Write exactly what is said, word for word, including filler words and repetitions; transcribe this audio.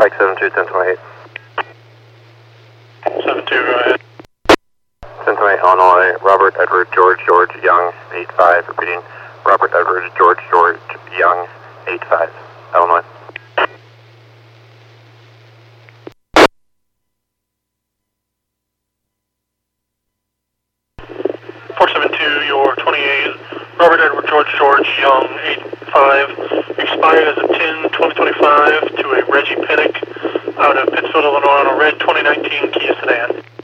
Mike seven two, ten twenty-eight. seven two, go ahead. ten twenty-eight, Illinois, Robert Edward George George Young, eight five, repeating, Robert Edward George George Young, eight five, Illinois. four seven two, your twenty-eight, Robert Edward George George Young, eight five, expired as of ten twenty twenty-five to a Reggie Pinnock out of Pittsfield, Illinois on a red twenty nineteen Kia sedan.